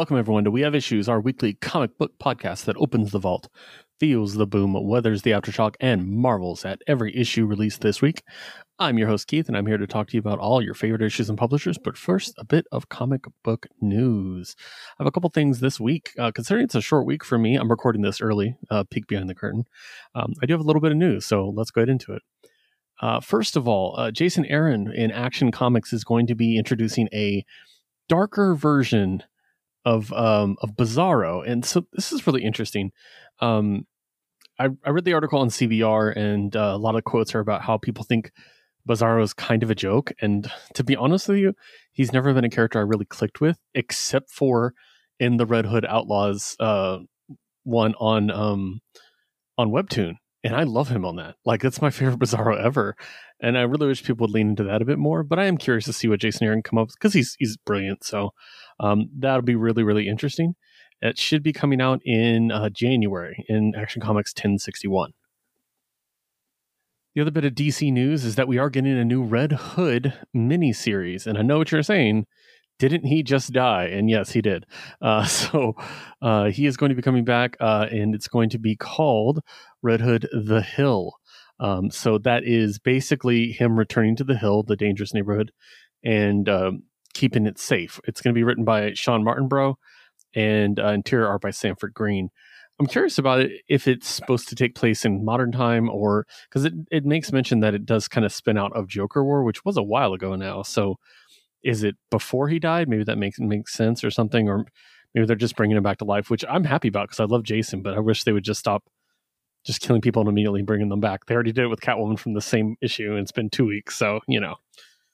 welcome everyone to We Have Issues, our weekly comic book podcast that opens the vault, feels the boom, weathers the aftershock, and marvels at every issue released this week. I'm your host, Keith, and I'm here to talk to you about all your favorite issues and publishers. But first, a bit of comic book news. I have a couple things this week. Considering it's a short week for me, I'm recording this early, peek behind the curtain. I do have a little bit of news, so let's go into it. First of all, Jason Aaron in Action Comics is going to be introducing a darker version of Bizarro, and so this is really interesting. I read the article on CBR, and a lot of quotes are about how people think Bizarro is kind of a joke, and to be honest with you, he's never been a character I really clicked with, except for in the Red Hood Outlaws one on Webtoon. And I love him on that. Like, that's my favorite Bizarro ever. And I really wish people would lean into that a bit more. But I am curious to see what Jason Aaron come up with, because he's brilliant. So that'll be really, really interesting. It should be coming out in January in Action Comics 1061. The other bit of DC news is that we are getting a new Red Hood miniseries. And I know what you're saying. Didn't he just die? And yes, he did. So he is going to be coming back, and it's going to be called Red Hood The Hill. So that is basically him returning to the Hill, the dangerous neighborhood, and keeping it safe. It's going to be written by Sean Martinborough and interior art by Sanford Green. I'm curious about it, if it's supposed to take place in modern time, or because it makes mention that it does kind of spin out of Joker War, which was a while ago now. So is it before he died? Maybe that makes sense or something, or maybe they're just bringing him back to life, which I'm happy about because I love Jason, but I wish they would just stop just killing people and immediately bringing them back. They already did it with Catwoman from the same issue, and it's been 2 weeks, so, you know.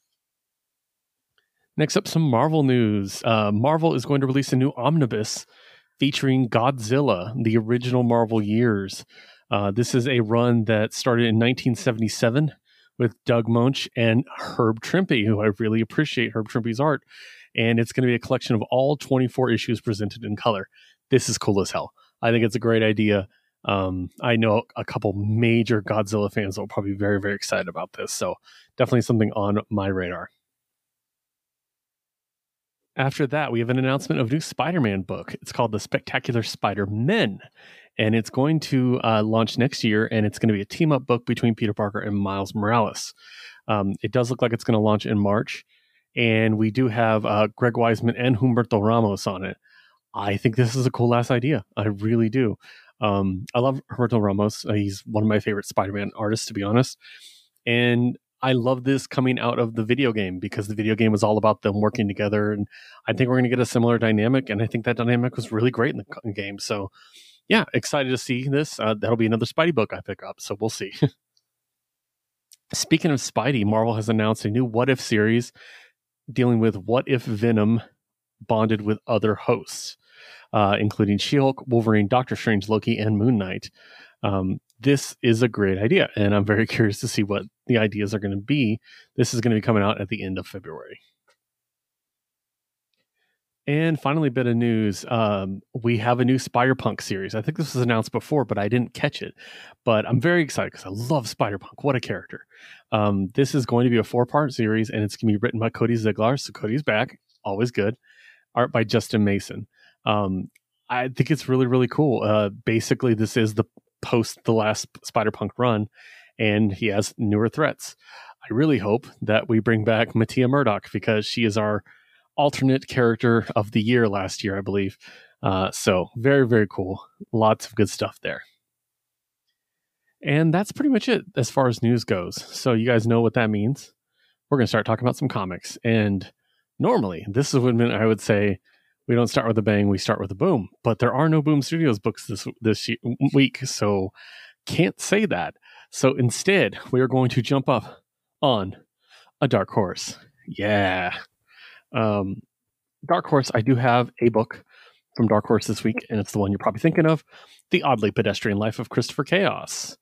Next up, some Marvel news. Marvel is going to release a new omnibus featuring Godzilla, the original Marvel years. This is a run that started in 1977 with Doug Moench and Herb Trimpe, who I really appreciate Herb Trimpe's art. And it's going to be a collection of all 24 issues presented in color. This is cool as hell. I think it's a great idea. I know a couple major Godzilla fans that will probably be very, very excited about this. So definitely something on my radar. After that, we have an announcement of a new Spider-Man book. It's called The Spectacular Spider-Men. And it's going to launch next year, and it's going to be a team-up book between Peter Parker and Miles Morales. It does look like it's going to launch in March, and we do have Greg Weisman and Humberto Ramos on it. I think this is a cool-ass idea. I really do. I love Humberto Ramos. He's one of my favorite Spider-Man artists, to be honest. And I love this coming out of the video game, because the video game was all about them working together, and I think we're going to get a similar dynamic, and I think that dynamic was really great in the game. So yeah, excited to see this. That'll be another Spidey book I pick up, so we'll see. Speaking of Spidey, Marvel has announced a new What If series dealing with what if Venom bonded with other hosts, including She-Hulk, Wolverine, Doctor Strange, Loki, and Moon Knight. This is a great idea, and I'm very curious to see what the ideas are going to be. This is going to be coming out at the end of February. And finally, a bit of news. We have a new Spider-Punk series. I think this was announced before, but I didn't catch it. But I'm very excited because I love Spider-Punk. What a character. This is going to be a 4-part series, and it's going to be written by Cody Ziglar. So Cody's back. Always good. Art by Justin Mason. I think it's really, really cool. Basically, this is the post the last Spider-Punk run, and he has newer threats. I really hope that we bring back Mattia Murdock, because she is our alternate character of the year last year, I believe. So very, very cool. Lots of good stuff there. And that's pretty much it as far as news goes. So you guys know what that means. We're going to start talking about some comics. And normally, this is when I would say we don't start with a bang, we start with a boom. But there are no Boom Studios books this week, so can't say that. So instead, we are going to jump up on a Dark Horse. Yeah. Dark Horse, I do have a book from Dark Horse this week, and it's the one you're probably thinking of, The Oddly Pedestrian Life of Christopher Chaos.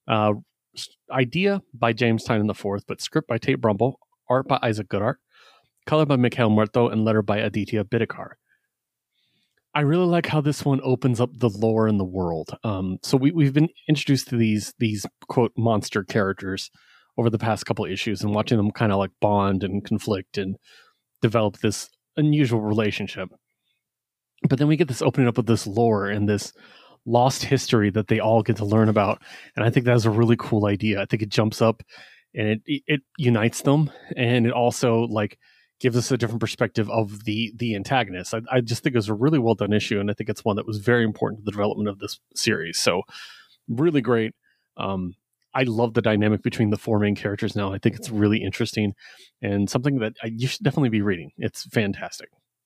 Idea by James Tynion IV, but script by Tate Brumble, art by Isaac Goodart, color by Mikhail Muerto, and letter by Aditya Bidikar. I really like how this one opens up the lore in the world. So we've been introduced to these quote monster characters over the past couple issues, and watching them kind of like bond and conflict and develop this unusual relationship. But then we get this opening up with this lore and this lost history that they all get to learn about. And I think that's a really cool idea. I think it jumps up and it unites them, and it also like gives us a different perspective of the antagonist. I just think it was a really well done issue, and I think it's one that was very important to the development of this series. So really great. I love the dynamic between the four main characters now. I think it's really interesting and something that you should definitely be reading. It's fantastic.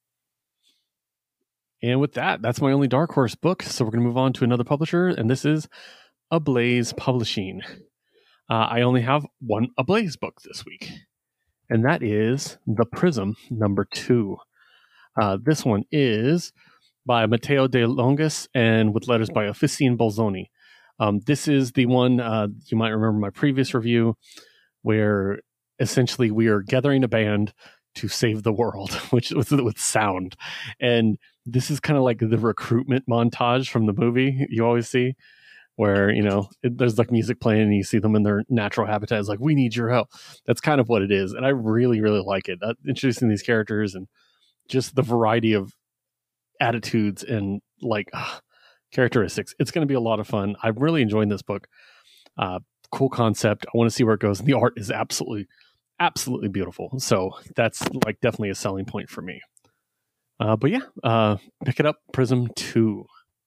And with that, that's my only Dark Horse book. So we're going to move on to another publisher, and this is Ablaze Publishing. I only have one Ablaze book this week, and that is The Prism #2. This one is by Matteo De Longus and with letters by Officine Bolzoni. This is the one you might remember my previous review, where essentially we are gathering a band to save the world, which with sound. And this is kind of like the recruitment montage from the movie you always see, where, you know, there's like music playing and you see them in their natural habitat. It's like, we need your help. That's kind of what it is. And I really, really like it. Introducing these characters and just the variety of attitudes and like characteristics. It's going to be a lot of fun. I'm really enjoying this book. Cool concept. I want to see where it goes. And the art is absolutely beautiful. So that's like definitely a selling point for me. But yeah, pick it up, Prism 2.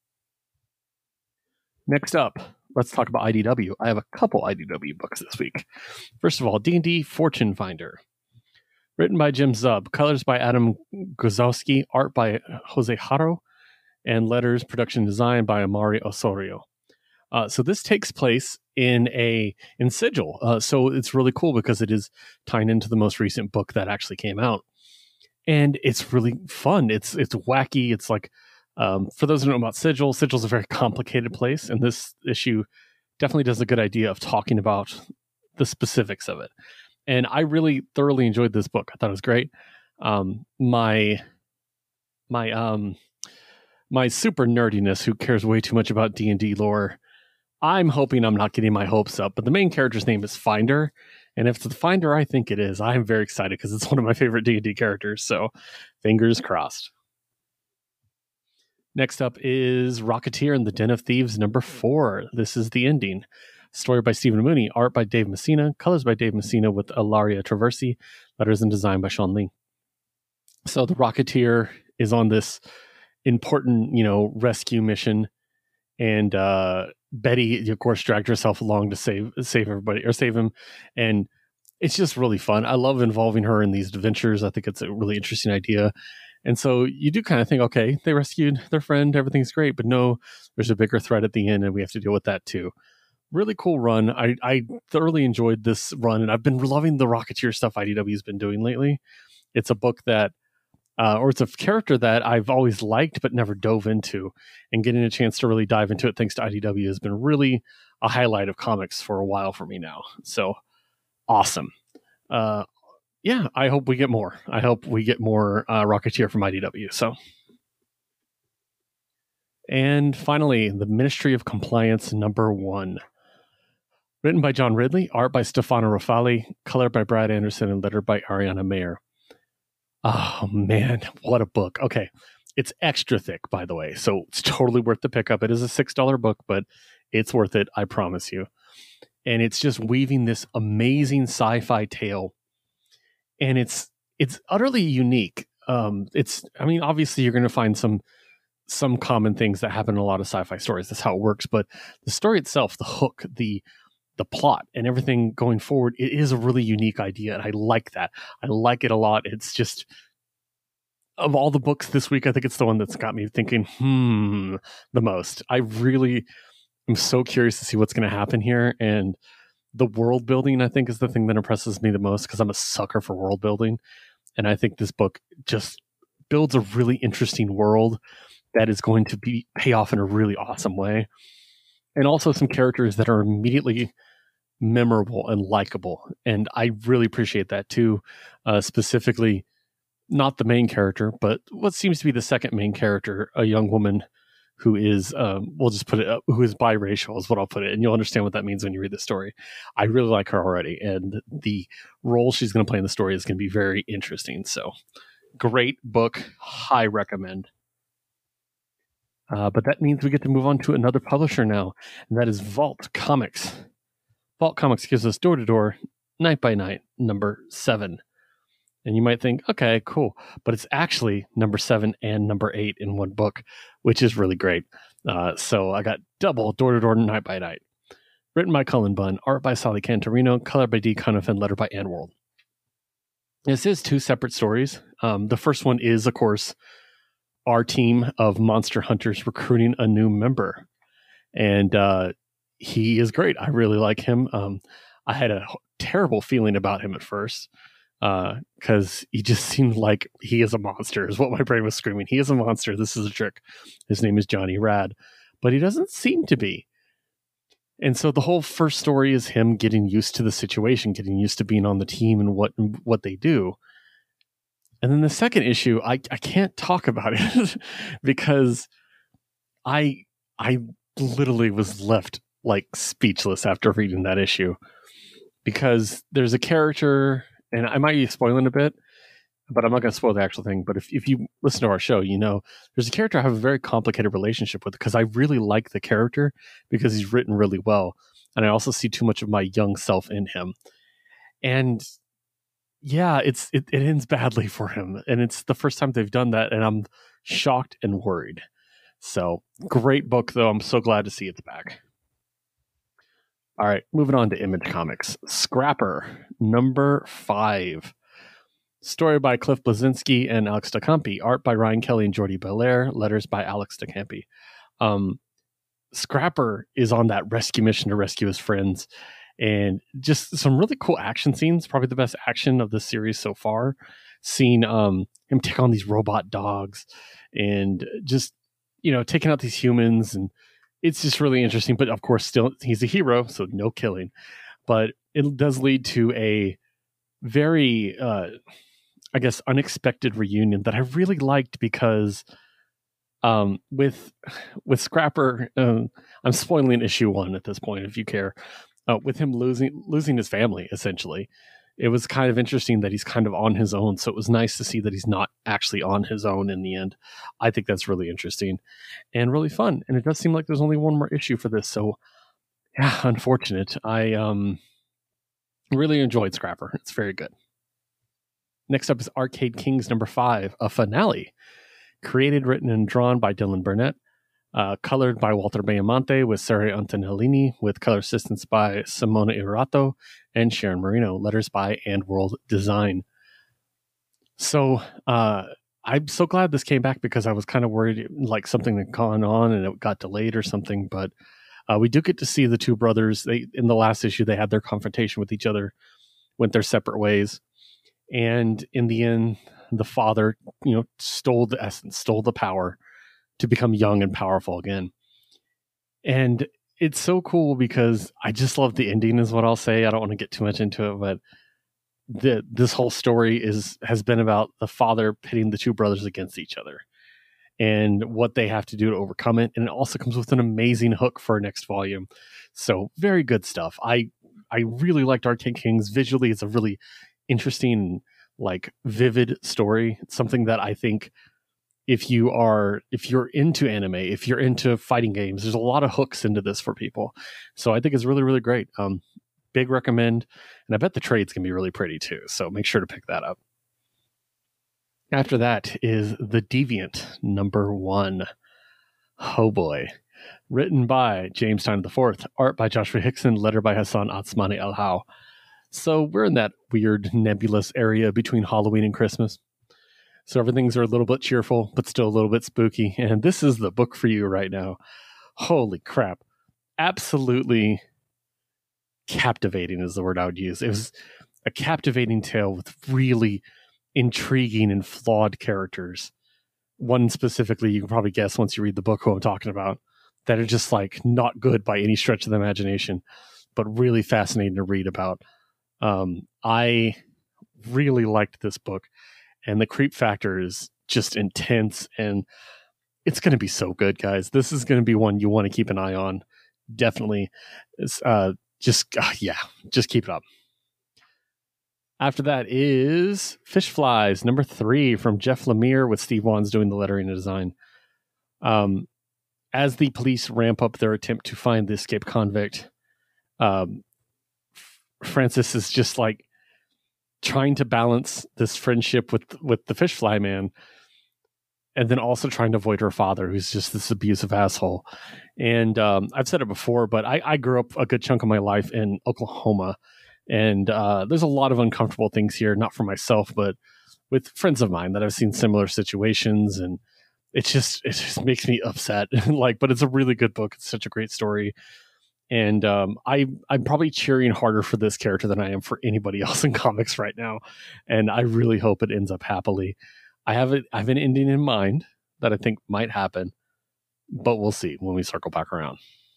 Next up, let's talk about IDW. I have a couple IDW books this week. First of all, D&D Fortune Finder. Written by Jim Zub, colors by Adam Guzowski, art by Jose Haro, and letters, production design by Amari Osorio. So this takes place in Sigil. So it's really cool because it is tying into the most recent book that actually came out. And it's really fun. It's wacky. It's like, for those who don't know about Sigil, Sigil's a very complicated place, and this issue definitely does a good idea of talking about the specifics of it. And I really thoroughly enjoyed this book. I thought it was great. My super nerdiness, who cares way too much about D&D lore, I'm hoping I'm not getting my hopes up, but the main character's name is Finder. And if it's the Finder I think it is, I'm very excited because it's one of my favorite D&D characters. So fingers crossed. Next up is Rocketeer and the Den of Thieves #4. This is the ending. Story by Stephen Mooney, art by Dave Messina, colors by Dave Messina with Ilaria Traversi, letters and design by Sean Lee. So the Rocketeer is on this important, rescue mission, and Betty, of course, dragged herself along to save everybody or save him, and it's just really fun. I love involving her in these adventures. I think it's a really interesting idea. And so you do kind of think, okay, they rescued their friend, everything's great, but no, there's a bigger threat at the end, and we have to deal with that too. Really cool run. I thoroughly enjoyed this run, and I've been loving the Rocketeer stuff IDW's been doing lately. It's a book that, or it's a character that I've always liked but never dove into, and getting a chance to really dive into it thanks to IDW has been really a highlight of comics for a while for me now. So awesome. Yeah, I hope we get more. I hope we get more Rocketeer from IDW. So, and finally, the Ministry of Compliance #1. Written by John Ridley, art by Stefano Rafali, color by Brad Anderson, and lettered by Ariana Mayer. Oh man, what a book. Okay, it's extra thick, by the way, so it's totally worth the pickup. It is a $6 book, but it's worth it, I promise you. And it's just weaving this amazing sci-fi tale, and it's utterly unique. Obviously you're going to find some common things that happen in a lot of sci-fi stories. That's how it works. But the story itself, the hook, the plot, and everything going forward, it is a really unique idea, and I like that. I like it a lot. It's just, of all the books this week, I think it's the one that's got me thinking, the most. I really am so curious to see what's going to happen here, and the world building, I think, is the thing that impresses me the most, because I'm a sucker for world building, and I think this book just builds a really interesting world that is going to pay off in a really awesome way. And also some characters that are immediately memorable and likable. And I really appreciate that too. Specifically, not the main character, but what seems to be the second main character, a young woman who is, we'll just put it, who is biracial is what I'll put it. And you'll understand what that means when you read the story. I really like her already. And the role she's going to play in the story is going to be very interesting. So great book. High recommend. But that means we get to move on to another publisher now, and that is Vault Comics. Vault Comics gives us Door to Door, Night by Night, number 7. And you might think, okay, cool. But it's actually number 7 and number 8 in one book, which is really great. So I got double Door to Door, Night by Night. Written by Cullen Bunn, art by Sally Cantorino, color by Dee Cunniffe, and letter by Ann World. This is 2 separate stories. The first one is, of course, our team of monster hunters recruiting a new member. And he is great. I really like him. I had a terrible feeling about him at first because he just seemed like he is a monster, is what my brain was screaming. He is a monster. This is a trick. His name is Johnny Rad. But he doesn't seem to be. And so the whole first story is him getting used to the situation, getting used to being on the team and what they do. And then the second issue, I can't talk about it because I literally was left like speechless after reading that issue, because there's a character, and I might be spoiling a bit, but I'm not going to spoil the actual thing. But if you listen to our show, you know, there's a character I have a very complicated relationship with because I really like the character because he's written really well. And I also see too much of my young self in him. And yeah, it ends badly for him. And it's the first time they've done that. And I'm shocked and worried. So great book, though. I'm so glad to see it's back. All right, moving on to Image Comics. Scrapper, number 5. Story by Cliff Bleszinski and Alex DeCampi. Art by Ryan Kelly and Jordi Belair. Letters by Alex DeCampi. Scrapper is on that rescue mission to rescue his friends. And just some really cool action scenes. Probably the best action of the series so far. Seeing him take on these robot dogs. And just, you know, taking out these humans. And it's just really interesting. But of course, still, he's a hero. So no killing. But it does lead to a very... I guess, unexpected reunion that I really liked because with Scrapper, I'm spoiling issue 1 at this point, if you care, with him losing his family, essentially. It was kind of interesting that he's kind of on his own. So it was nice to see that he's not actually on his own in the end. I think that's really interesting and really fun. And it does seem like there's only one more issue for this. So yeah, unfortunate. I really enjoyed Scrapper. It's very good. Next up is Arcade Kings number 5, a finale. Created, written, and drawn by Dylan Burnett. Colored by Walter Bayamonte with Sarah Antonellini, with color assistance by Simona Irato and Sharon Marino. Letters by And World Design. So I'm so glad this came back because I was kind of worried like something had gone on and it got delayed or something. But we do get to see the 2 brothers. In the last issue, they had their confrontation with each other, went their separate ways. And in the end, the father, you know, stole the essence, stole the power to become young and powerful again. And it's so cool because I just love the ending is what I'll say. I don't want to get too much into it, but this whole story has been about the father pitting the 2 brothers against each other and what they have to do to overcome it. And it also comes with an amazing hook for our next volume. So very good stuff. I really liked Arcade Kings. Visually, it's a really interesting, like vivid story. It's something that I think if you're into anime, if you're into fighting games, there's a lot of hooks into this for people. So I think it's really, really great. Big recommend. And I bet the trade's can be really pretty too. So make sure to pick that up. After that is The Deviant number 1. Oh boy. Written by James Tynion IV. Art by Joshua Hickson. Letter by Hassan Atsmani El-Hau. So we're in that weird nebulous area between Halloween and Christmas. So everything's a little bit cheerful, but still a little bit spooky. And this is the book for you right now. Holy crap. Absolutely captivating is the word I would use. It was a captivating tale with really intriguing and flawed characters. One specifically, you can probably guess once you read the book who I'm talking about, that are just like not good by any stretch of the imagination, but really fascinating to read about. I really liked this book, and the creep factor is just intense, and it's going to be so good, guys. This is going to be one you want to keep an eye on. Definitely. Just keep it up. After that is Fish Flies, number 3 from Jeff Lemire with Steve Wands doing the lettering and design. as the police ramp up their attempt to find the escaped convict, Francis is just like trying to balance this friendship with the fish fly man, and then also trying to avoid her father, who's just this abusive asshole. And I've said it before, but I grew up a good chunk of my life in Oklahoma, and there's a lot of uncomfortable things here, not for myself, but with friends of mine that I've seen similar situations, and it just makes me upset. But it's a really good book. It's such a great story. And I'm probably cheering harder for this character than I am for anybody else in comics right now. And I really hope it ends up happily. I have an ending in mind that I think might happen, but we'll see when we circle back around.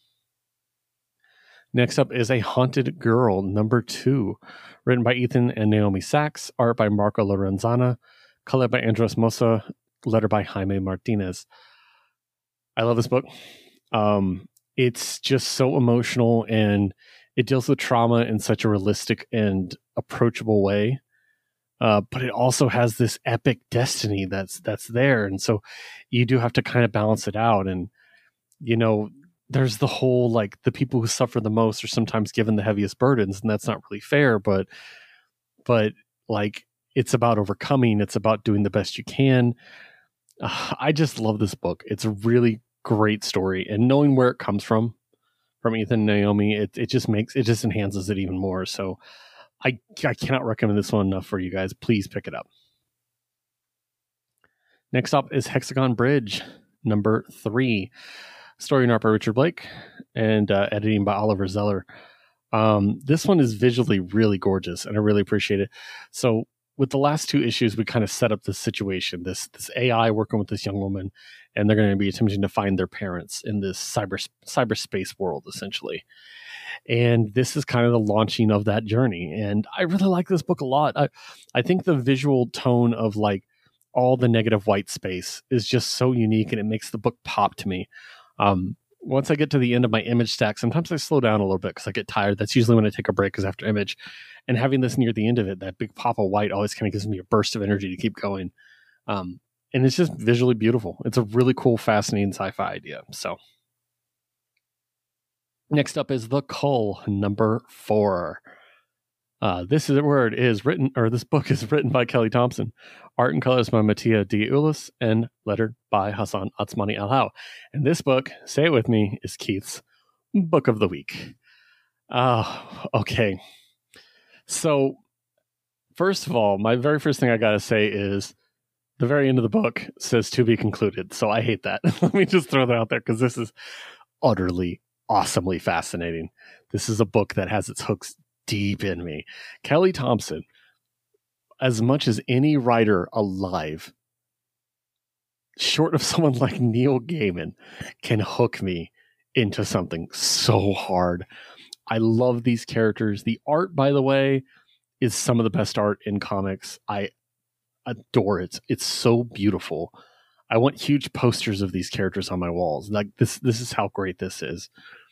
Next up is A Haunted Girl, #2, written by Ethan and Naomi Sachs, art by Marco Lorenzana, color by Andres Mosa, letter by Jaime Martinez. I love this book. It's just so emotional, and it deals with trauma in such a realistic and approachable way. But it also has this epic destiny that's there. And so you do have to kind of balance it out. And, there's the whole, the people who suffer the most are sometimes given the heaviest burdens, and that's not really fair, but it's about overcoming. It's about doing the best you can. I just love this book. It's a really great story, and knowing where it comes from Ethan and Naomi, it just enhances it even more. So I cannot recommend this one enough for you guys. Please pick it up. Next up is Hexagon Bridge, #3. Story and art by Richard Blake, and editing by Oliver Zeller. This one is visually really gorgeous, and I really appreciate it. So with the last 2 issues, we kind of set up this situation, this AI working with this young woman, and they're going to be attempting to find their parents in this cyberspace world, essentially. And this is kind of the launching of that journey. And I really like this book a lot. I think the visual tone of all the negative white space is just so unique, and it makes the book pop to me. Once I get to the end of my image stack, sometimes I slow down a little bit because I get tired. That's usually when I take a break, because after image. And having this near the end of it, that big pop of white always kind of gives me a burst of energy to keep going. And it's just visually beautiful. It's a really cool, fascinating sci-fi idea. So next up is The Cull, #4. This book is written by Kelly Thompson, art and colors by Mattia D. Ulis, and lettered by Hassan Atsmani Al-Haw. And this book, say it with me, is Keith's book of the week. Okay. So, first of all, my very first thing I gotta say is the very end of the book says "to be concluded." So I hate that. Let me just throw that out there, because this is utterly, awesomely fascinating. This is a book that has its hooks deep in me. Kelly Thompson, as much as any writer alive, short of someone like Neil Gaiman, can hook me into something so hard. I love these characters. The art, by the way, is some of the best art in comics. I adore it. It's so beautiful. I want huge posters of these characters on my walls. This is how great this is.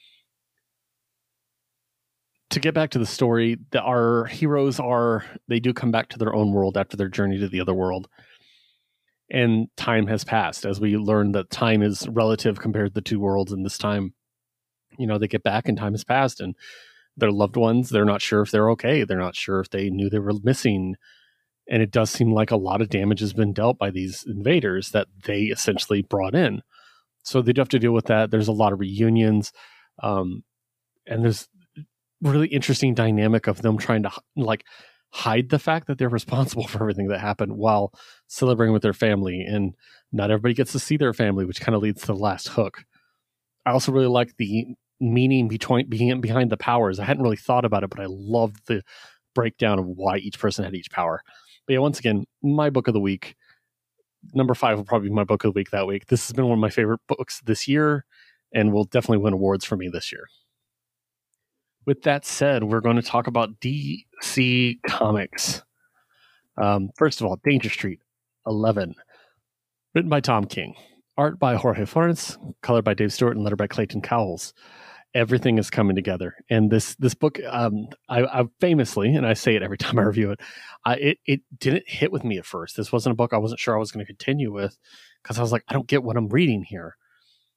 To get back to the story, our heroes they do come back to their own world after their journey to the other world. And time has passed, as we learn that time is relative compared to the 2 worlds. And this time, they get back and time has passed, and their loved ones, they're not sure if they're okay. They're not sure if they knew they were missing. And it does seem like a lot of damage has been dealt by these invaders that they essentially brought in. So they do have to deal with that. There's a lot of reunions. And there's really interesting dynamic of them trying to hide the fact that they're responsible for everything that happened while celebrating with their family. And not everybody gets to see their family, which kind of leads to the last hook. I also really like the meaning behind the powers. I hadn't really thought about it, but I loved the breakdown of why each person had each power. But yeah, once again, my book of the week, #5 will probably be my book of the week that week. This has been one of my favorite books this year, and will definitely win awards for me this year. With that said, we're going to talk about DC Comics. First of all, Danger Street 11, written by Tom King, art by Jorge Florence, color by Dave Stewart, and letter by Clayton Cowles. Everything is coming together, and this book, I famously, and I say it every time I review it, it didn't hit with me at first. This wasn't a book I wasn't sure I was going to continue with, because I was like, I don't get what I'm reading here.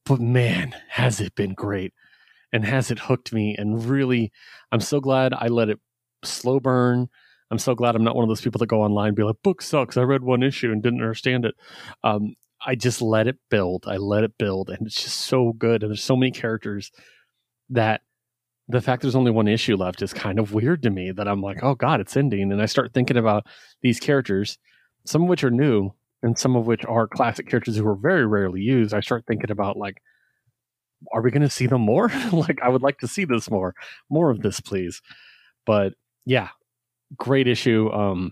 But man, has it been great, and has it hooked me. And really, I'm so glad I let it slow burn. I'm so glad I'm not one of those people that go online and be like, book sucks. I read one issue and didn't understand it. I just let it build. I let it build, and it's just so good. And there's so many characters that the fact there's only one issue left is kind of weird to me, that I'm like, oh God, it's ending. And I start thinking about these characters, some of which are new and some of which are classic characters who are very rarely used. I start thinking about, like, are we going to see them more? Like, I would like to see this more of this, please. But yeah, great issue.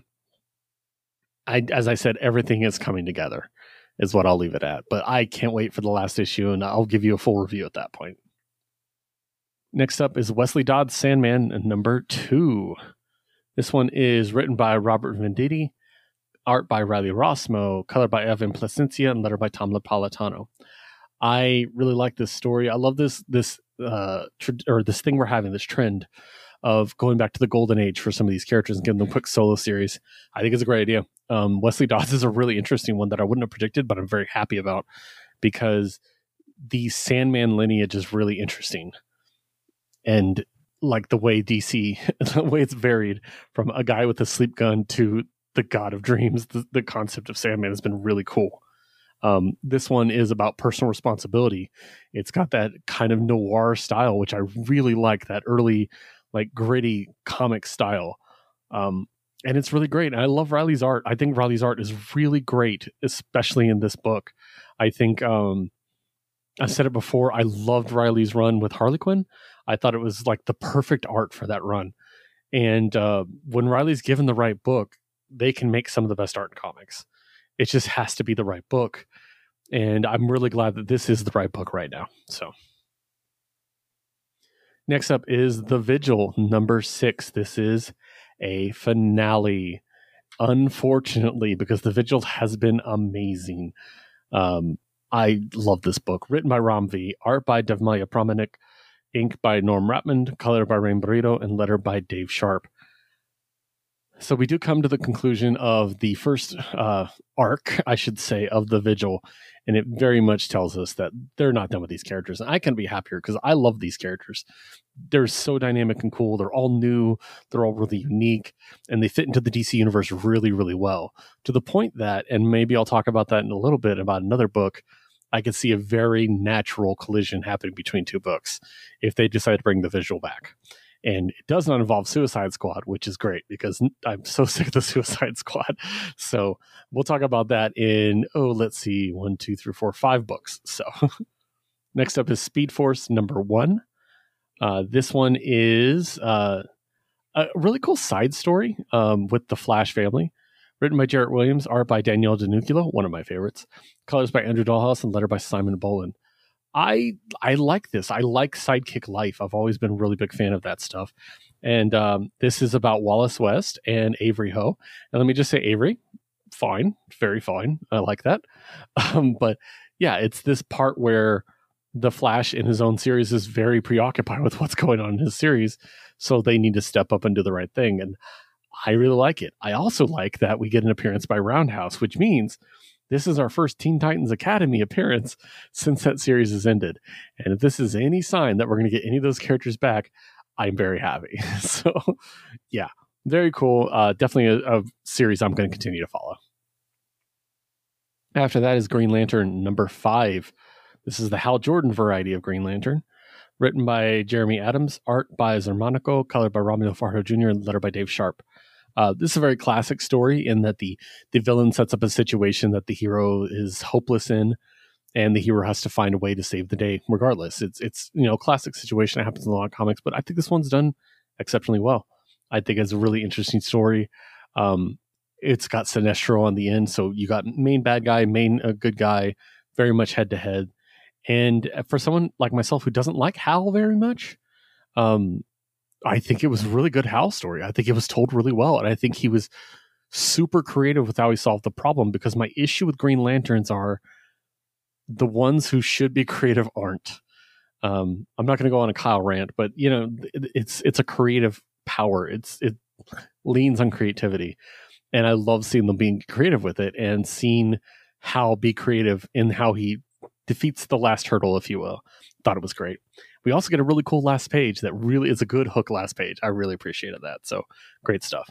As I said, everything is coming together is what I'll leave it at. But I can't wait for the last issue, and I'll give you a full review at that point. Next up is Wesley Dodd's Sandman number 2. This one is written by Robert Venditti, art by Riley Rossmo, color by Evan Placencia, and letter by Tom Napolitano. I really like this story. I love this thing we're having, this trend of going back to the golden age for some of these characters and giving them quick solo series. I think it's a great idea. Wesley Dodds is a really interesting one that I wouldn't have predicted, but I'm very happy about, because the Sandman lineage is really interesting. And like the way DC, the way it's varied from a guy with a sleep gun to the god of dreams, the concept of Sandman has been really cool. This one is about personal responsibility. It's got that kind of noir style, which I really like, that early, like, gritty comic style. And it's really great. And I love Riley's art. I think Riley's art is really great, especially in this book. I think, I've said it before, I loved Riley's run with Harley Quinn. I thought it was like the perfect art for that run. And when Riley's given the right book, they can make some of the best art in comics. It just has to be the right book. And I'm really glad that this is the right book right now. So next up is The Vigil, number 6. This is a finale, unfortunately, because The Vigil has been amazing. I love this book. Written by Ram V, art by Devmaya Promanik, ink by Norm Rapmond, color by Rain Burrito, and letter by Dave Sharp. So we do come to the conclusion of the first arc, I should say, of The Vigil, and it very much tells us that they're not done with these characters. And I can be happier, because I love these characters. They're so dynamic and cool. They're all new. They're all really unique, and they fit into the DC universe really, really well, to the point that, and maybe I'll talk about that in a little bit about another book, I could see a very natural collision happening between two books if they decide to bring The Vigil back. And it does not involve Suicide Squad, which is great, because I'm so sick of the Suicide Squad. So we'll talk about that in, let's see, 1, 2, 3, 4, 5 books. So next up is Speed Force number 1. This one is a really cool side story with the Flash family. Written by Jarrett Williams, art by Danielle DeNucchilo, one of my favorites. Colors by Andrew Dollhouse, and letter by Simon Boland. I like this. I like Sidekick Life. I've always been a really big fan of that stuff. And this is about Wallace West and Avery Ho. And let me just say, Avery, fine, very fine. I like that. But yeah, it's this part where the Flash in his own series is very preoccupied with what's going on in his series. So they need to step up and do the right thing. And I really like it. I also like that we get an appearance by Roundhouse, which means this is our first Teen Titans Academy appearance since that series has ended. And if this is any sign that we're going to get any of those characters back, I'm very happy. So yeah, very cool. Definitely a series I'm going to continue to follow. After that is Green Lantern number 5. This is the Hal Jordan variety of Green Lantern. Written by Jeremy Adams, art by Zermanico, colored by Romulo Fajardo Jr., and letter by Dave Sharp. This is a very classic story in that the villain sets up a situation that the hero is hopeless in, and the hero has to find a way to save the day regardless. It's a classic situation that happens in a lot of comics, but I think this one's done exceptionally well. I think it's a really interesting story. It's got Sinestro on the end, so you got main bad guy, main good guy, very much head to head. And for someone like myself who doesn't like Hal very much, I think it was a really good Hal story. I think it was told really well. And I think he was super creative with how he solved the problem, because my issue with Green Lanterns are the ones who should be creative aren't. I'm not going to go on a Kyle rant, but it's a creative power. It leans on creativity. And I love seeing them being creative with it, and seeing Hal be creative in how he defeats the last hurdle, if you will. Thought it was great. We also get a really cool last page that really is a good hook last page. I really appreciated that. So great stuff.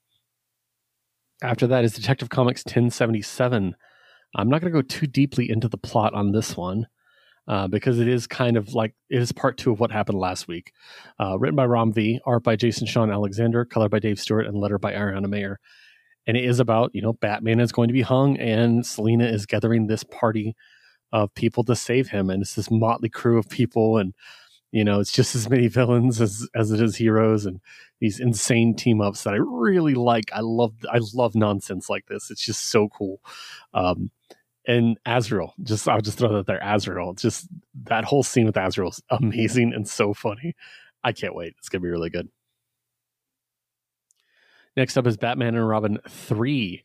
After that is Detective Comics 1077. I'm not going to go too deeply into the plot on this one because it is kind of like, it is part 2 of what happened last week. Written by Ram V, art by Jason Sean Alexander, color by Dave Stewart, and letter by Ariana Mayer. And it is about, Batman is going to be hung and Selina is gathering this party of people to save him. And it's this motley crew of people. And, it's just as many villains as it is heroes, and these insane team ups that I really like. I love nonsense like this. It's just so cool. And Azrael, I'll just throw that there. Azrael, just that whole scene with Azrael is amazing and so funny. I can't wait. It's going to be really good. Next up is Batman and Robin 3.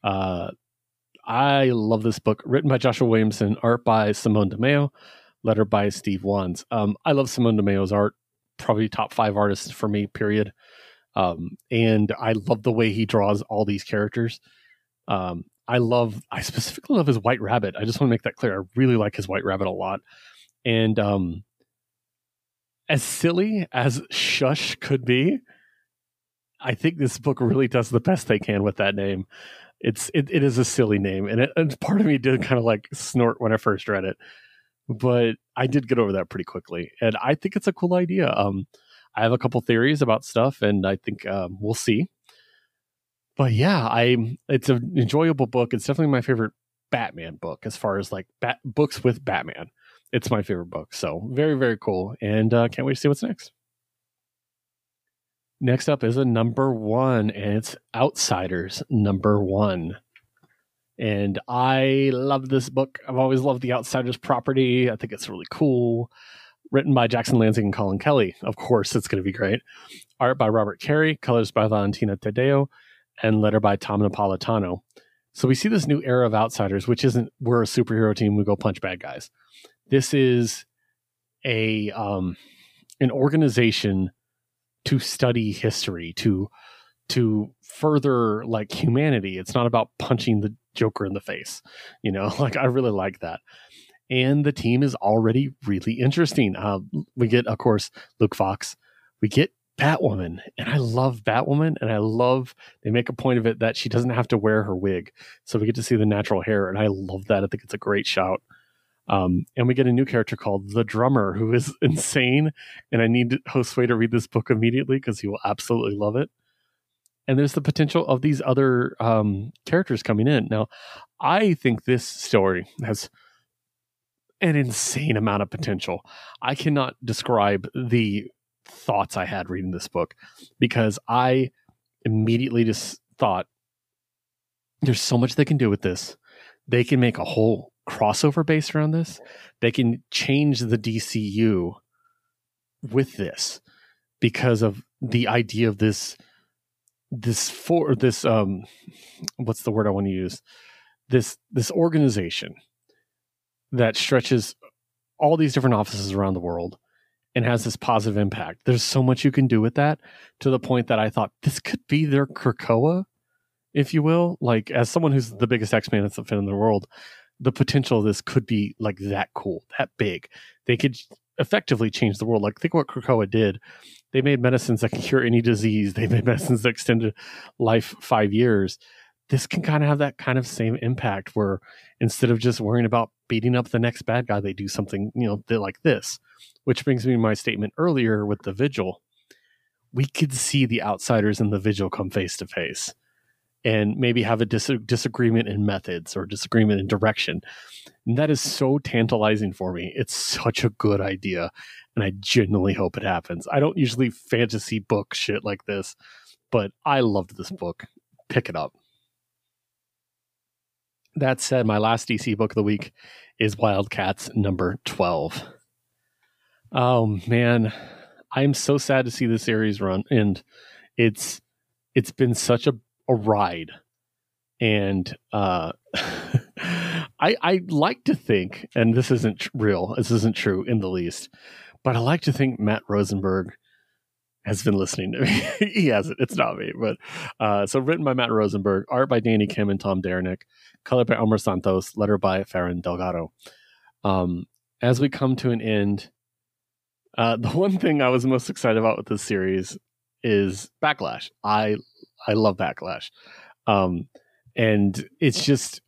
I love this book, written by Joshua Williamson, art by Simone DeMeo, letter by Steve Wands. I love Simone DeMeo's art, probably top 5 artists for me, period. And I love the way he draws all these characters. I specifically love his White Rabbit. I just want to make that clear. I really like his White Rabbit a lot. And as silly as Shush could be, I think this book really does the best they can with that name. It is a silly name, and part of me did kind of like snort when I first read it, but I did get over that pretty quickly, and I think it's a cool idea. I have a couple theories about stuff, and I think we'll see. But yeah, it's an enjoyable book. It's definitely my favorite Batman book as far as like books with Batman. It's my favorite book, so very, very cool, and can't wait to see what's next. Next up is a number 1, and it's Outsiders number 1. And I love this book. I've always loved the Outsiders property. I think it's really cool. Written by Jackson Lansing and Colin Kelly. Of course, it's going to be great. Art by Robert Carey, colors by Valentina Tadeo, and letter by Tom Napolitano. So we see this new era of Outsiders, which isn't we're a superhero team, we go punch bad guys. This is an organization to study history, to further like humanity. It's not about punching the Joker in the face. I really like that. And the team is already really interesting. We get, of course, Luke Fox. We get Batwoman, and I love Batwoman, and I love they make a point of it that she doesn't have to wear her wig, so we get to see the natural hair, and I love that. I think it's a great shout. And we get a new character called the Drummer, who is insane, and I need Josue to read this book immediately because he will absolutely love it. And there's the potential of these other characters coming in. Now, I think this story has an insane amount of potential. I cannot describe the thoughts I had reading this book because I immediately just thought there's so much they can do with this. They can make a whole crossover based around this. They can change the DCU with this because of the idea of this what's the word I want to use? This organization that stretches all these different offices around the world and has this positive impact. There's so much you can do with that, to the point that I thought this could be their Krakoa, if you will. Like, as someone who's the biggest X-Man fan in the world, the potential of this could be like that cool, that big. They could effectively change the world. Like, think what Krakoa did. They made medicines that can cure any disease. They made medicines that extended life 5 years. This can kind of have that kind of same impact, where instead of just worrying about beating up the next bad guy, they do something, like this. Which brings me to my statement earlier with the Vigil. We could see the Outsiders and the Vigil come face to face and maybe have a disagreement in methods or disagreement in direction. And that is so tantalizing for me. It's such a good idea, and I genuinely hope it happens. I don't usually fantasy book shit like this, but I loved this book. Pick it up. That said, my last DC book of the week is Wildcats number 12. Oh man, I'm so sad to see the series run, and it's been such a ride. And I like to think, and this isn't real, this isn't true in the least, but I like to think Matt Rosenberg has been listening to me. He hasn't. It's not me. But so written by Matt Rosenberg, art by Danny Kim and Tom Derenick, color by Omar Santos, letter by Farron Delgado. As we come to an end, the one thing I was most excited about with this series is Backlash. I love Backlash. And it's just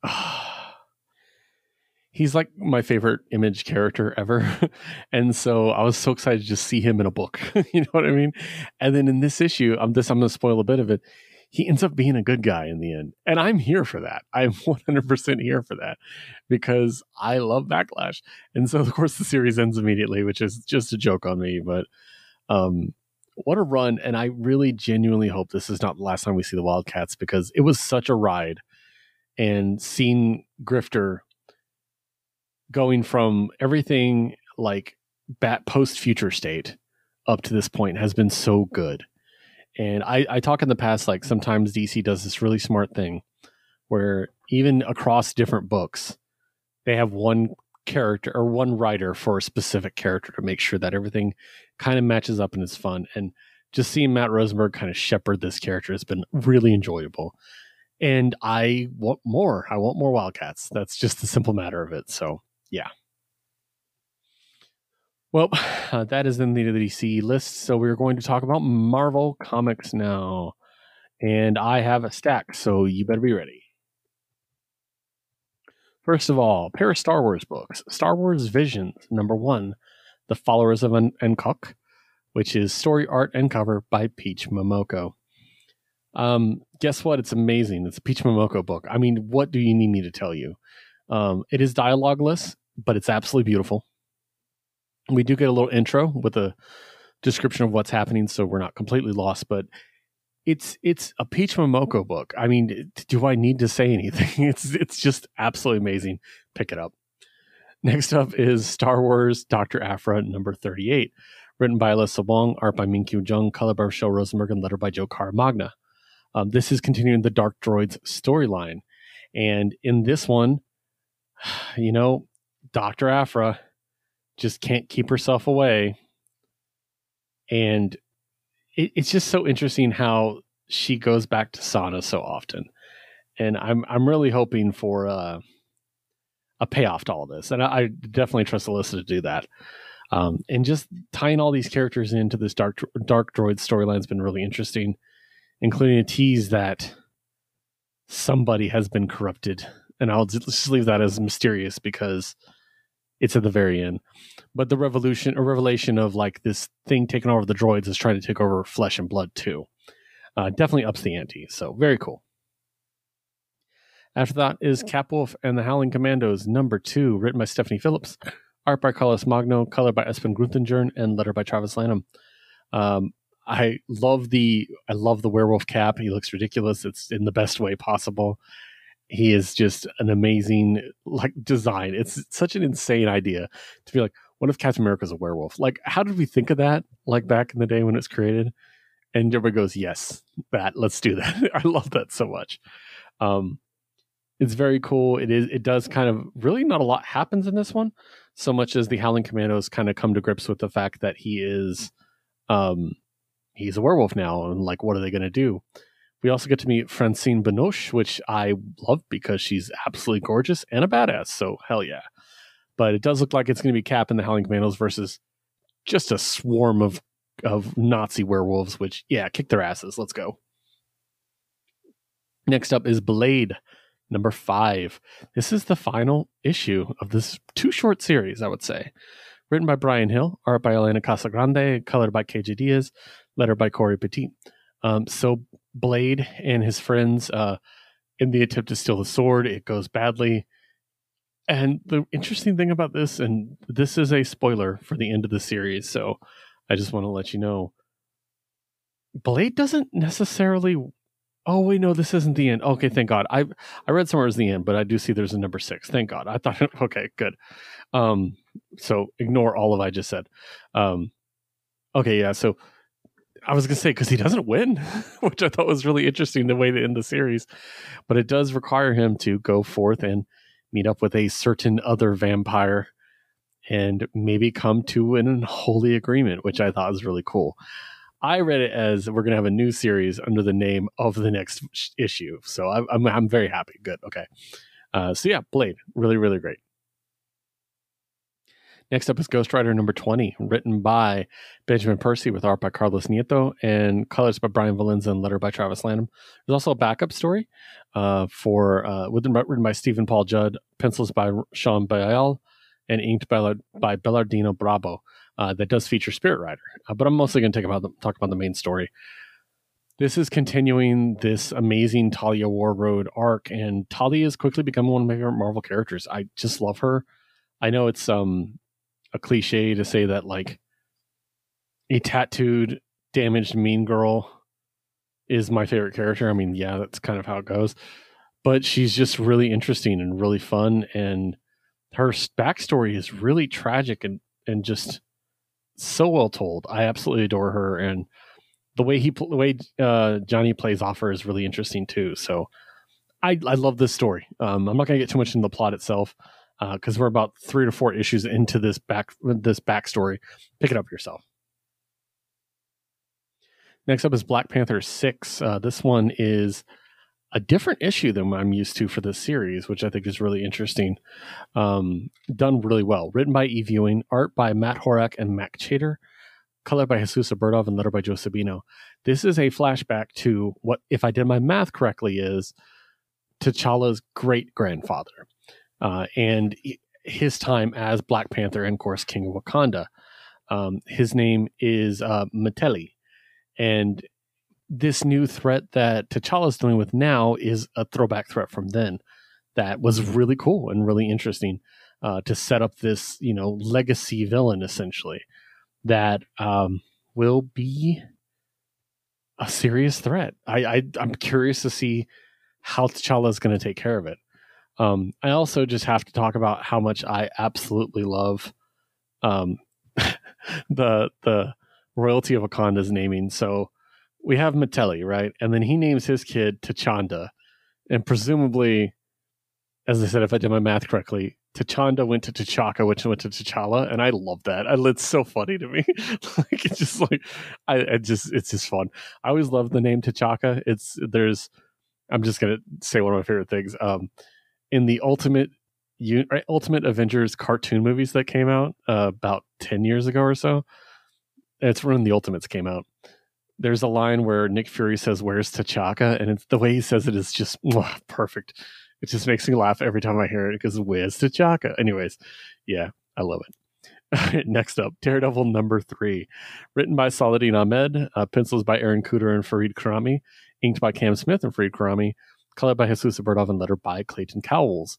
he's like my favorite Image character ever. And so I was so excited to just see him in a book. You know what I mean? And then in this issue, I'm going to spoil a bit of it. He ends up being a good guy in the end. And I'm here for that. I'm 100% here for that because I love Backlash. And so, of course, the series ends immediately, which is just a joke on me. But what a run. And I really genuinely hope this is not the last time we see the Wildcats because it was such a ride. And seeing Grifter going from everything like Bat post Future State up to this point has been so good. And I talk in the past, like sometimes DC does this really smart thing where even across different books, they have one character or one writer for a specific character to make sure that everything kind of matches up and is fun. And just seeing Matt Rosenberg kind of shepherd this character has been really enjoyable. And I want more. I want more Wildcats. That's just the simple matter of it. So, yeah. Well, that is in the DC list. So we're going to talk about Marvel Comics now. And I have a stack, so you better be ready. First of all, a pair of Star Wars books. Star Wars Visions, #1, The Followers of Nkuk, which is story, art, and cover by Peach Momoko. Guess what? It's amazing. It's a Peach Momoko book. I mean, what do you need me to tell you? It is dialogueless, but it's absolutely beautiful. We do get a little intro with a description of what's happening, so we're not completely lost, but it's a Peach Momoko book. I mean, do I need to say anything? It's just absolutely amazing. Pick it up. Next up is Star Wars Dr. Aphra #38, written by Alyssa Wong, art by Min-Kyu Jung, color by Rochelle Rosenberg, and letter by Joe Caramagna. This is continuing the Dark Droids storyline. And in this one, you know, Dr. Aphra just can't keep herself away. And it's just so interesting how she goes back to Sana so often. And I'm really hoping for a payoff to all this. And I definitely trust Alyssa to do that. And just tying all these characters into this Dark Droid storyline has been really interesting, including a tease that somebody has been corrupted. And I'll just leave that as mysterious because it's at the very end. But the revelation of like this thing taking over the droids is trying to take over flesh and blood too. Definitely ups the ante. So very cool. After that is Capwolf and the Howling Commandos #2, written by Stephanie Phillips, art by Carlos Magno, color by Espen Gruthendjern, and letter by Travis Lanham. I love the werewolf cap. He looks ridiculous. It's in the best way possible. He is just an amazing like design. It's such an insane idea to be like, what if Captain America's a werewolf? Like, how did we think of that? Like back in the day when it's created, and everybody goes, yes, let's do that. I love that so much. It's very cool. It does kind of really not a lot happens in this one, so much as the Howling Commandos kind of come to grips with the fact that he's a werewolf now, and like, what are they going to do? We also get to meet Francine Benoche, which I love because she's absolutely gorgeous and a badass. So hell yeah. But it does look like it's going to be Cap and the Howling Commandos versus just a swarm of Nazi werewolves, which, yeah, kick their asses. Let's go. Next up is Blade, #5. This is the final issue of this too short series, I would say. Written by Brian Hill, art by Elena Casagrande, colored by KJ Diaz, letter by Corey Petit. So Blade and his friends, in the attempt to steal the sword, it goes badly. And the interesting thing about this, and this is a spoiler for the end of the series, so I just want to let you know, Blade doesn't necessarily... Oh, wait, no, this isn't the end. Okay, thank God. I read somewhere it was the end, but I do see there's a #6. Thank God. I thought, okay, good. So ignore all of I just said. Okay, yeah, so I was going to say, because he doesn't win, which I thought was really interesting, the way to end the series. But it does require him to go forth and meet up with a certain other vampire and maybe come to an unholy agreement, which I thought was really cool. I read it as we're going to have a new series under the name of the next issue. So I'm very happy. Good. Okay. So yeah, Blade. Really, really great. Next up is Ghost Rider number 20, written by Benjamin Percy with art by Carlos Nieto and colors by Brian Valenza and letter by Travis Lanham. There's also a backup story written by Stephen Paul Judd, pencils by Sean Baal, and inked by Bellardino Bravo. That does feature Spirit Rider, but I'm mostly going to talk about the main story. This is continuing this amazing Talia War Road arc, and Talia is quickly becoming one of my favorite Marvel characters. I just love her. I know it's a cliche to say that like a tattooed, damaged mean girl is my favorite character. I mean, yeah, that's kind of how it goes. But she's just really interesting and really fun, and her backstory is really tragic and just so well told. I absolutely adore her, and the way Johnny plays off her is really interesting too. So I love this story. I'm not going to get too much into the plot itself because we're about 3 to 4 issues into this backstory. Pick it up yourself. Next up is Black Panther 6. This one is a different issue than what I'm used to for this series, which I think is really interesting. Done really well. Written by Eve Ewing, art by Matt Horak and Mac Chater, color by Jesus Burdov, and letter by Joe Sabino. This is a flashback to what, if I did my math correctly, is T'Challa's great-grandfather and his time as Black Panther and, of course, King of Wakanda. His name is Meteli. And this new threat that T'Challa's dealing with now is a throwback threat from then that was really cool and really interesting to set up this, legacy villain, essentially, that will be a serious threat. I'm curious to see how T'Challa is going to take care of it. I also just have to talk about how much I absolutely love the royalty of Wakanda's naming. So we have Meteli, right? And then he names his kid T'Chanda. And presumably, as I said, if I did my math correctly, T'Chanda went to T'Chaka, which went to T'Challa, and I love that. It's so funny to me. It's just fun. I always loved the name T'Chaka. I'm just gonna say one of my favorite things. In the Ultimate Avengers cartoon movies that came out about 10 years ago or so, it's when the Ultimates came out. There's a line where Nick Fury says, "Where's T'Chaka?" And the way he says it is just perfect. It just makes me laugh every time I hear it because where's T'Chaka? Anyways, yeah, I love it. Next up, Daredevil number 3, written by Saladin Ahmed, pencils by Aaron Kuder and Fareed Karami, inked by Cam Smith and Fareed Karami, colored by Jesus Burdov, and lettered by Clayton Cowles.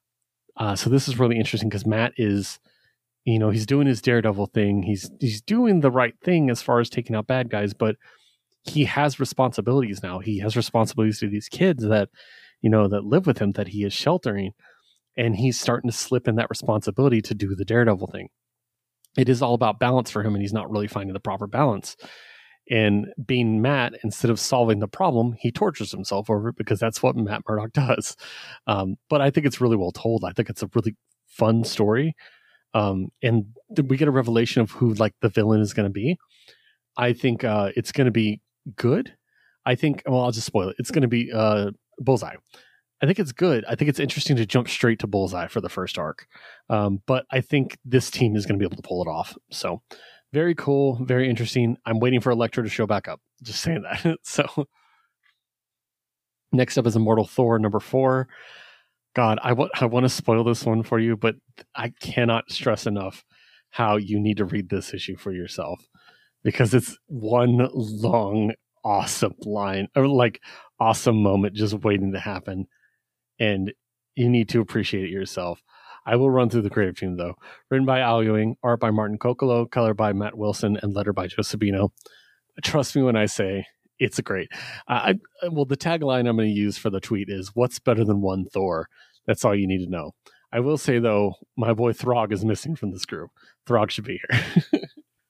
So this is really interesting because Matt is, he's doing his Daredevil thing. He's doing the right thing as far as taking out bad guys, but he has responsibilities now. He has responsibilities to these kids that live with him, that he is sheltering, and he's starting to slip in that responsibility to do the Daredevil thing. It is all about balance for him, and he's not really finding the proper balance. And being Matt, instead of solving the problem, he tortures himself over it because that's what Matt Murdock does. But I think it's really well told. I think it's a really fun story. And we get a revelation of who the villain is going to be. I think it's going to be good. I'll just spoil it. It's going to be Bullseye. I think it's good. I think it's interesting to jump straight to Bullseye for the first arc. But I think this team is going to be able to pull it off. So very cool, very interesting. I'm waiting for Elektra to show back up. Just saying that. So next up is Immortal Thor number 4. God, I want to spoil this one for you, but I cannot stress enough how you need to read this issue for yourself because it's one long, awesome line or awesome moment just waiting to happen. And you need to appreciate it yourself. I will run through the creative team though. Written by Al Ewing, art by Martin Kokolo, color by Matt Wilson, and letter by Joe Sabino. Trust me when I say it's great. The tagline I'm going to use for the tweet is, "What's better than one Thor?" That's all you need to know. I will say though, my boy Throg is missing from this group. Throg should be here.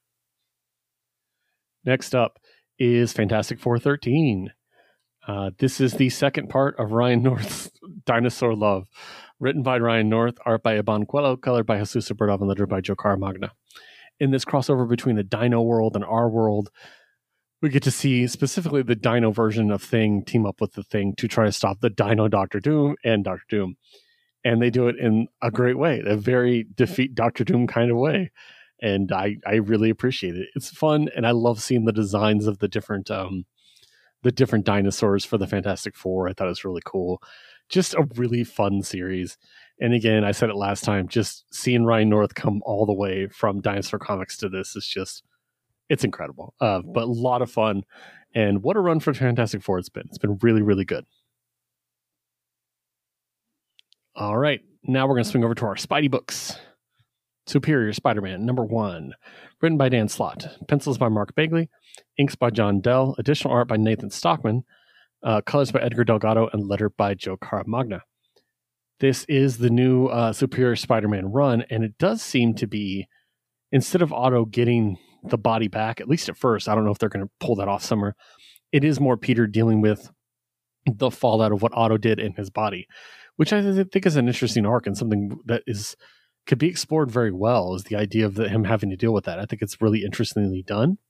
Next up is Fantastic Four 13. This is the second part of Ryan North's Dinosaur Love. Written by Ryan North, art by Iban Coelho, colored by Jesus Burdov, and lettered by Joe Caramagna. In this crossover between the Dino world and our world, we get to see specifically the Dino version of Thing team up with the Thing to try to stop the Dino Doctor Doom and Doctor Doom. and they do it in a great way, a very defeat Doctor Doom kind of way. And I really appreciate it. It's fun, and I love seeing the designs of the different dinosaurs for the Fantastic Four. I thought it was really cool. Just a really fun series. And again, I said it last time, just seeing Ryan North come all the way from Dinosaur Comics to this is just, it's incredible. But a lot of fun. And what a run for Fantastic Four it's been. It's been really, really good. All right. Now we're going to swing over to our Spidey books. Superior Spider-Man, #1. Written by Dan Slott. Pencils by Mark Bagley. Inks by John Dell. Additional art by Nathan Stockman. Colors by Edgar Delgado. And lettered by Joe Caramagna. This is the new Superior Spider-Man run, and it does seem to be, instead of Otto getting the body back, at least at first, I don't know if they're going to pull that off somewhere, it is more Peter dealing with the fallout of what Otto did in his body, which I think is an interesting arc and something that could be explored very well, is the idea of him having to deal with that. I think it's really interestingly done.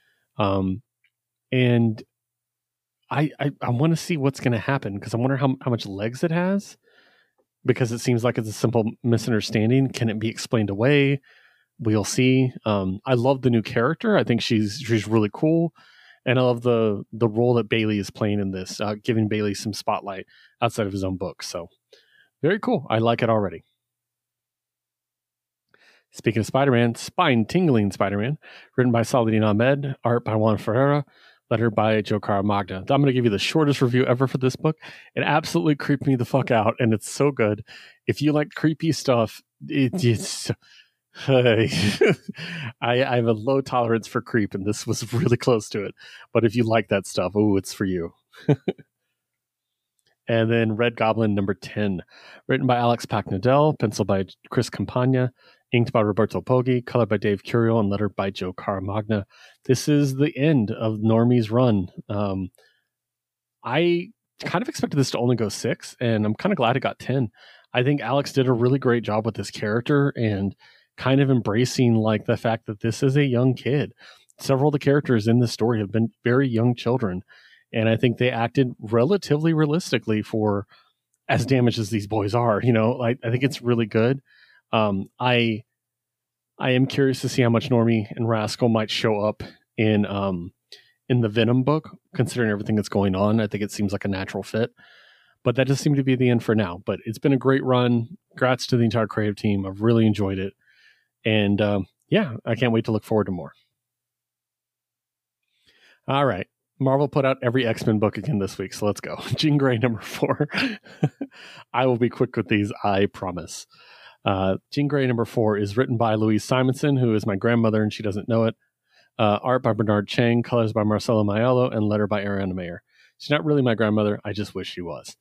And I want to see what's going to happen, because I wonder how much legs it has, because it seems like it's a simple misunderstanding. Can it be explained away? We'll see. I love the new character. I think she's really cool. And I love the role that Bailey is playing in this, giving Bailey some spotlight outside of his own book. So very cool. I like it already. Speaking of Spider-Man, spine-tingling Spider-Man, written by Saladin Ahmed, art by Juan Ferreira, letter by Joe Caramagna. I'm going to give you the shortest review ever for this book. It absolutely creeped me the fuck out, and it's so good. If you like creepy stuff, it's... I have a low tolerance for creep, and this was really close to it. But if you like that stuff, it's for you. And then Red Goblin #10, written by Alex Packnadell, penciled by Chris Campagna, inked by Roberto Poggi, colored by Dave Curiel, and lettered by Joe Caramagna. This is the end of Normie's run. I kind of expected this to only go 6, and I'm kind of glad it got 10. I think Alex did a really great job with this character and kind of embracing like the fact that this is a young kid. Several of the characters in this story have been very young children, and I think they acted relatively realistically for as damaged as these boys are. I think it's really good. I am curious to see how much Normie and Rascal might show up in the Venom book, considering everything that's going on. I think it seems like a natural fit, but that does seem to be the end for now. But it's been a great run. Congrats to the entire creative team. I've really enjoyed it. And I can't wait to look forward to more. All right. Marvel put out every X-Men book again this week, so let's go. Jean Grey #4. I will be quick with these, I promise. Jean Grey #4 is written by Louise Simonson, who is my grandmother, and she doesn't know it. Art by Bernard Chang, colors by Marcelo Maiello, and letter by Ariana Mayer. She's not really my grandmother. I just wish she was.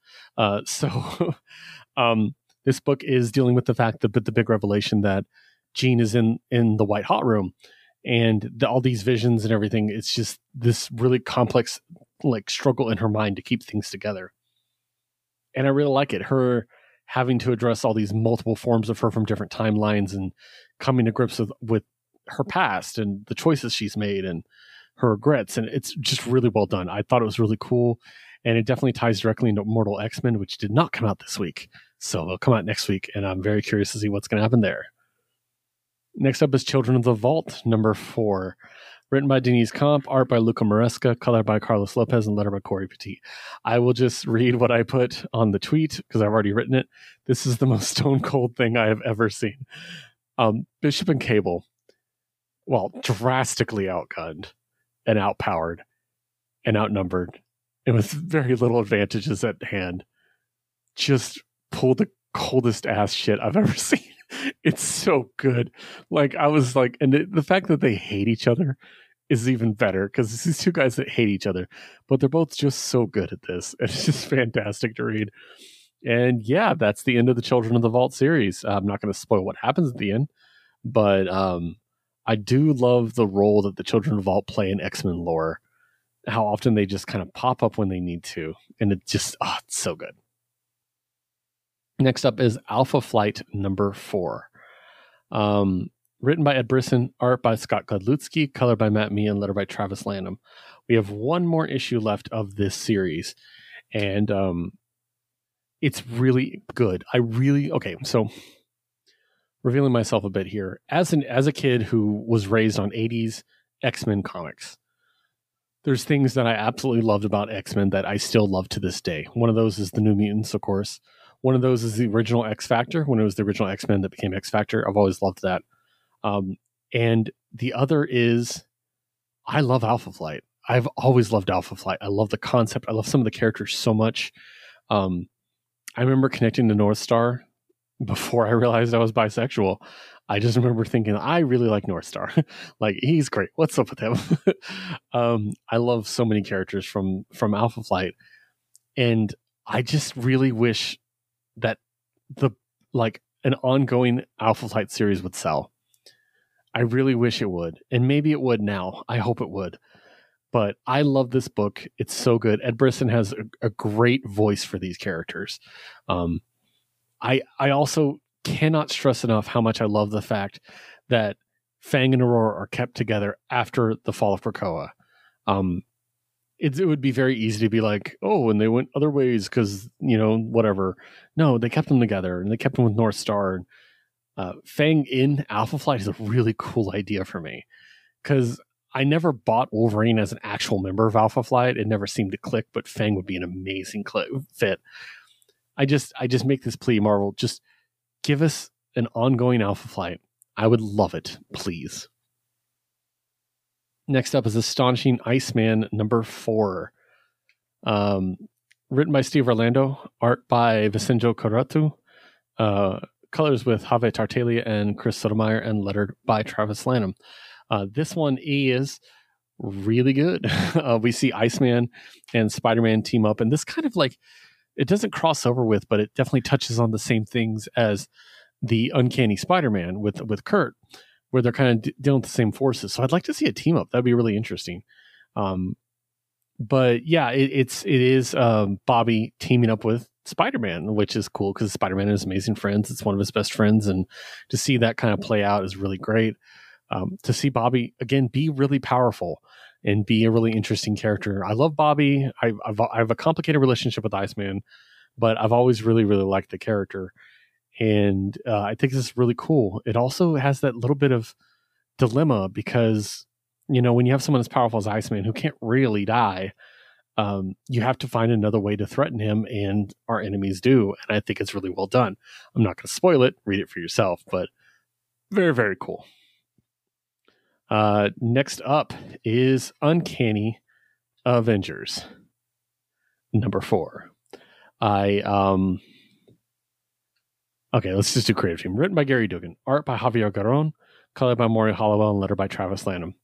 This book is dealing with the fact that the big revelation that Jean is in the White Hot Room, and all these visions and everything. It's just this really complex struggle in her mind to keep things together. And I really like it. Her having to address all these multiple forms of her from different timelines and coming to grips with her past and the choices she's made and her regrets. And it's just really well done. I thought it was really cool. And it definitely ties directly into Mortal X-Men, which did not come out this week. So it'll come out next week. And I'm very curious to see what's going to happen there. Next up is Children of the Vault, #4. Written by Denise Comp, art by Luca Maresca, colored by Carlos Lopez, and letter by Corey Petit. I will just read what I put on the tweet, because I've already written it. This is the most stone cold thing I have ever seen. Bishop and Cable, drastically outgunned and outpowered and outnumbered, and with very little advantages at hand, just pulled the coldest ass shit I've ever seen. It's so good. I was like, and the fact that they hate each other is even better, because it's these two guys that hate each other, but they're both just so good at this. It's just fantastic to read. And yeah, that's the end of the Children of the Vault series. I'm not going to spoil what happens at the end, but I do love the role that the Children of the Vault play in X-Men lore. How often they just kind of pop up when they need to, and it just it's so good. Next up is Alpha Flight #4. Written by Ed Brisson, art by Scott Godlewski, colored by Matt Mee, and letter by Travis Lanham. We have one more issue left of this series. And it's really good. Okay, so revealing myself a bit here. As a kid who was raised on 80s X-Men comics, there's things that I absolutely loved about X-Men that I still love to this day. One of those is the New Mutants, of course. One of those is the original X Factor, when it was the original X-Men that became X Factor. I've always loved that. And the other is, I love Alpha Flight. I've always loved Alpha Flight. I love the concept. I love some of the characters so much. I remember connecting to North Star before I realized I was bisexual. I just remember thinking, I really like North Star. Like, he's great. What's up with him? I love so many characters from Alpha Flight. And I just really wish that an ongoing Alpha Flight series would sell. I really wish it would. And maybe it would now. I hope it would. But I love this book. It's so good. Ed Brisson has a great voice for these characters. I also cannot stress enough how much I love the fact that Fang and Aurora are kept together after the fall of Krakoa. It would be very easy to be like, oh, and they went other ways because, whatever. No, they kept them together, and they kept them with North Star. Fang in Alpha Flight is a really cool idea for me, because I never bought Wolverine as an actual member of Alpha Flight. It never seemed to click, but Fang would be an amazing fit. I just make this plea, Marvel, just give us an ongoing Alpha Flight. I would love it, please. Next up is Astonishing Iceman number 4. Written by Steve Orlando, art by Vincenzo Corrotto, colors with Javier Tartaglia and Chris Sotomayor, and lettered by Travis Lanham. This one is really good. We see Iceman and Spider-Man team up, and this kind of it doesn't cross over with, but it definitely touches on the same things as the Uncanny Spider-Man with Kurt, where they're kind of dealing with the same forces. So I'd like to see a team up. That'd be really interesting. But yeah, it is Bobby teaming up with Spider-Man, which is cool because Spider-Man is amazing friends. It's one of his best friends, and to see that kind of play out is really great. To see Bobby again be really powerful and be a really interesting character. I love Bobby. I have a complicated relationship with Iceman, but I've always really, really liked the character. And I think this is really cool. It also has that little bit of dilemma because, when you have someone as powerful as Iceman who can't really die, you have to find another way to threaten him, and our enemies do. And I think it's really well done. I'm not going to spoil it. Read it for yourself, but very, very cool. Next up is Uncanny Avengers number 4. Okay, let's just do creative team. Written by Gary Duggan, art by Javier Garron, colored by Maury Hollowell, and lettered by Travis Lanham.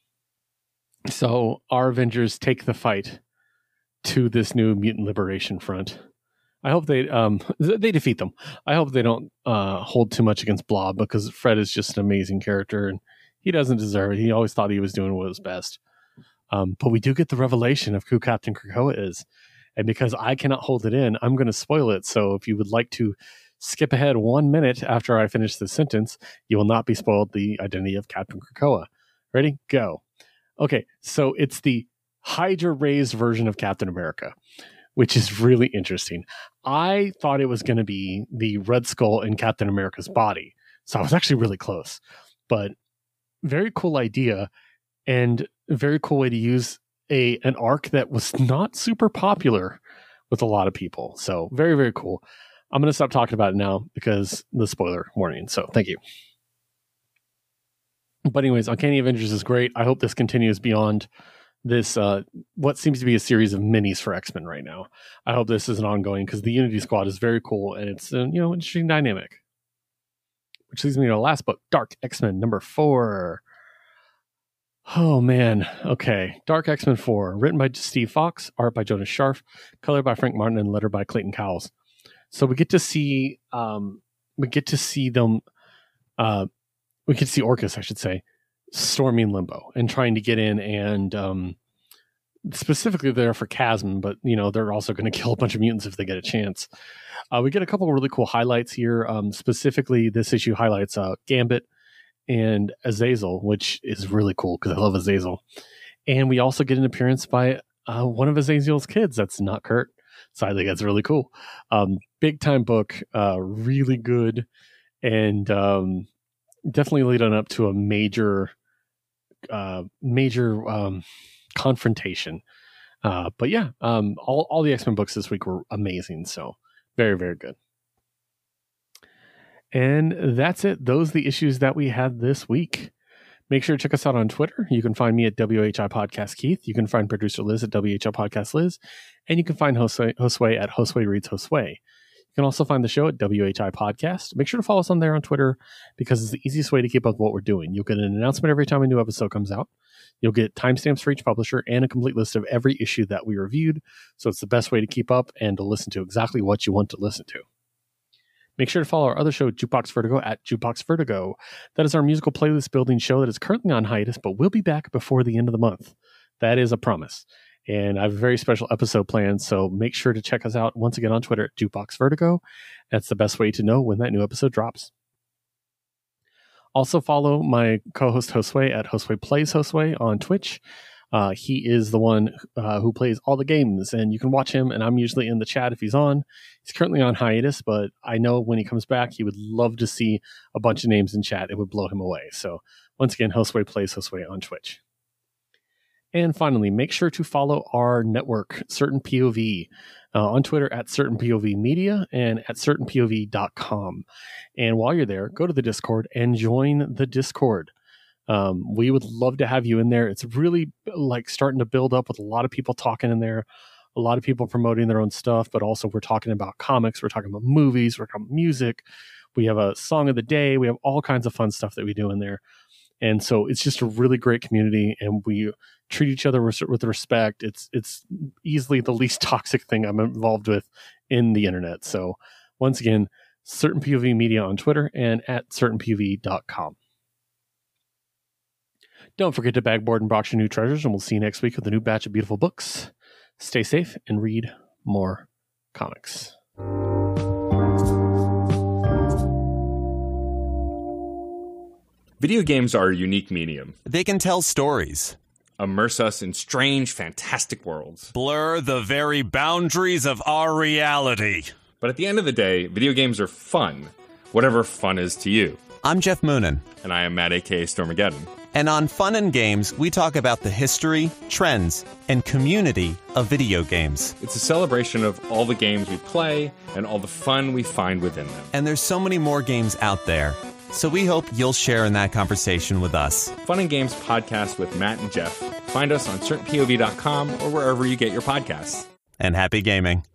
So our Avengers take the fight to this new mutant liberation front. I hope they defeat them. I hope they don't hold too much against Blob, because Fred is just an amazing character and he doesn't deserve it. He always thought he was doing what was best. But we do get the revelation of who Captain Krakoa is. And because I cannot hold it in, I'm going to spoil it. So if you would like to skip ahead 1 minute after I finish this sentence, you will not be spoiled the identity of Captain Krakoa. Ready? Go. Okay, so it's the Hydra raised version of Captain America, which is really interesting. I thought it was going to be the Red Skull in Captain America's body. So I was actually really close. But very cool idea, and a very cool way to use an arc that was not super popular with a lot of people. So very, very cool. I'm going to stop talking about it now because the spoiler warning. So thank you. But anyways, Uncanny Avengers is great. I hope this continues beyond this, what seems to be a series of minis for X-Men right now. I hope this is an ongoing, because the Unity Squad is very cool, and it's interesting dynamic. Which leads me to the last book, Dark X-Men number 4. Oh man, okay. Dark X-Men 4, written by Steve Fox, art by Jonas Scharf, colored by Frank Martin, and lettered by Clayton Cowles. So we get to see them. We get to see Orchis, I should say, storming Limbo and trying to get in, and specifically there for Chasm, but they're also going to kill a bunch of mutants if they get a chance. We get a couple of really cool highlights here. Specifically, this issue highlights Gambit and Azazel, which is really cool because I love Azazel. And we also get an appearance by one of Azazel's kids. That's not Kurt. So I think that's really cool. Big time book, really good, and definitely leading up to a major confrontation. But yeah, all the X-Men books this week were amazing. So very, very good. And that's it. Those are the issues that we had this week. Make sure to check us out on Twitter. You can find me at WHI Podcast Keith. You can find producer Liz at WHI Podcast Liz. And you can find Josue at Josue Reads Josue. You can also find the show at WHI Podcast. Make sure to follow us on there on Twitter because it's the easiest way to keep up with what we're doing. You'll get an announcement every time a new episode comes out. You'll get timestamps for each publisher and a complete list of every issue that we reviewed. So it's the best way to keep up and to listen to exactly what you want to listen to. Make sure to follow our other show, Jukebox Vertigo, at Jukebox Vertigo. That is our musical playlist building show that is currently on hiatus, but will be back before the end of the month. That is a promise. And I have a very special episode planned, so make sure to check us out once again on Twitter at Jukebox Vertigo. That's the best way to know when that new episode drops. Also follow my co-host Josue at Josue Plays Josue on Twitch. He is the one who plays all the games, and you can watch him, and I'm usually in the chat if he's on. He's currently on hiatus, but I know when he comes back, he would love to see a bunch of names in chat. It would blow him away. So once again, Josue Plays Josue on Twitch. And finally, make sure to follow our network, Certain POV, on Twitter at Certain POV Media and at CertainPOV.com. And while you're there, go to the Discord and join the Discord. We would love to have you in there. It's really like starting to build up with a lot of people talking in there, a lot of people promoting their own stuff, but also we're talking about comics, we're talking about movies, we're talking about music. We have a song of the day. We have all kinds of fun stuff that we do in there. And so it's just a really great community, and we treat each other with respect. It's easily the least toxic thing I'm involved with in the internet. So once again, Certain POV Media on Twitter and at CertainPOV.com. Don't forget to bag, board, and box your new treasures, and we'll see you next week with a new batch of beautiful books. Stay safe and read more comics. Video games are a unique medium. They can tell stories, Immerse us in strange, fantastic worlds. blur the very boundaries of our reality. But at the end of the day, video games are fun. Whatever fun is to you. I'm Jeff Moonen, And I am Matt, a.k.a. Stormageddon. and on Fun and Games, we talk about the history, trends, and community of video games. It's a celebration of all the games we play and all the fun we find within them. And there's so many more games out there, so we hope you'll share in that conversation with us. Fun and Games podcast with Matt and Jeff. Find us on CertainPOV.com or wherever you get your podcasts. And happy gaming.